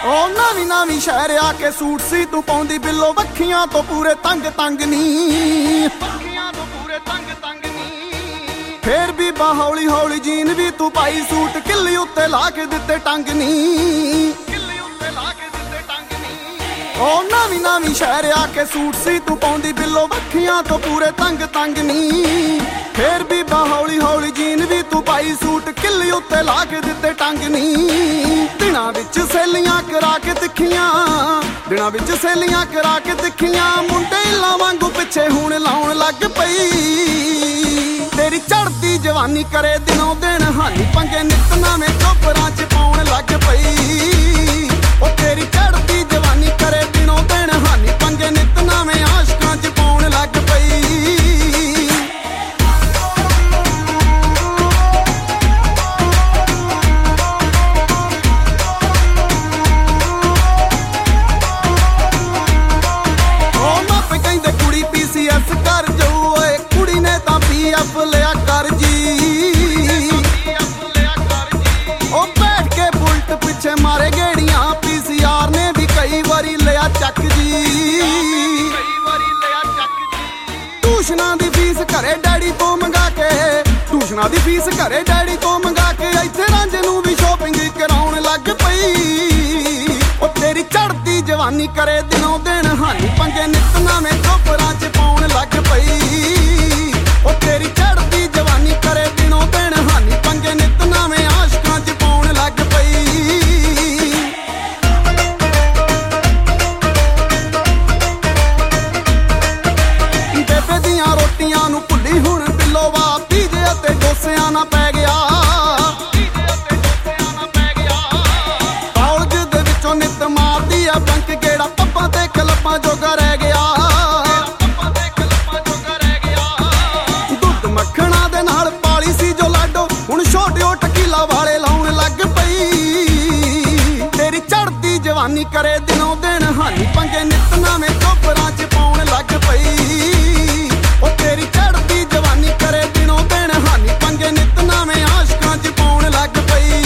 ओ नवी नवी शहर आके सूट सी तू पाउंदी बिल्लो वखियां तो पूरे तंग तंग नी फिर भी हौली हौली जीन भी तू पाई सूट किल्ली उत्ते ला के दिते टंग नी ओ नवी नवी शहर आके सूट सी तू पाउंदी बिल्लो वखियां तो पूरे तंग तंग नी फिर भी हौली हौली जीन भी तू पाई सूट किल्ली उत्ते ला के दिते टंग नी दिनां विच सहेलियां करा के तिखियां दिनां विच सहेलियां करा के तिखियां मुंडे इल्लां वांगू पिछे हुण लाउण लग पई तेरी चढ़दी जवानी करे दिनों दिन हानी पंगे नित नवें चोपरां च पाउण लग पई ओ तेरी चढ़दी जवानी करे दिनों दिन हानी पंगे नित नवें आशकां च पाउण लग पई PCS कर जाऊ ओए कुड़ी ने तां PF लिया कर जी ओ बैठ के बुलट पिछे मारे गेड़ियां PCR ने भी कई बारी लिया चक जी ट्यूशनां दी फीस घरे डैडी तो मंगा के ट्यूशनां दी फीस घरे डैडी तो मंगा के इत्थे रांझे नूं भी शॉपिंग कराउण लग पई ओ तेरी चढ़दी जवानी करे दिनों दिन हानी पंगे नित नवें चोपरां च पाउण लग पई ओ तेरी चढ़दी जवानी करे दिनों दिन हानी पंगे नित नवें आशकां च पाउण लग पई बेबे दियां रोटियां नूं भुल्ली हुण बिल्लोवा पीजे अते डोसियां ना पै गया कॉलेज दे विचों नित मारदी आ बंक गेड़ा पब्बां ते क्लब्बां जोगा रह गया दुध मक्खणा दे नाल पाली सी जो लाडो हुण छोटे ओ टकीला वाले लाउण लग पई तेरी चढ़दी जवानी करे दिनों दिन हानी पंगे नित नवें चोपरां च पाउण लग पई ओ तेरी चढ़दी जवानी करे दिनों दिन हानी पंगे नित नवें आशकां च पाउण लग पई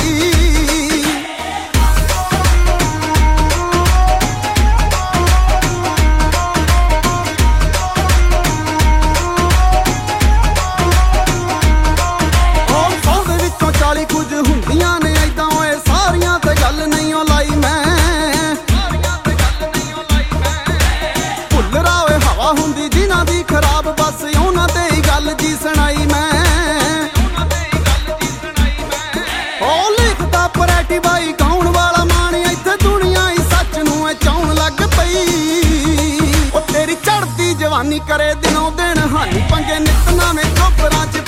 कुछ हुंदियां ने ऐदां ओए सारियां ते गल नहीं लाई मैं भुल्लरा ओए हवा हुंदी जिन्हां दी खराब बस उन्हां ते ही गल जी सुनाई मैं ओ लिखदा परेटी बाई गाउण वाला माणी इत्थे दुनिया ही सच नूं चाउण लग पई ओ तेरी चढ़दी जवानी करे दिनों दिन हानी पंगे नित नवें चोपरां च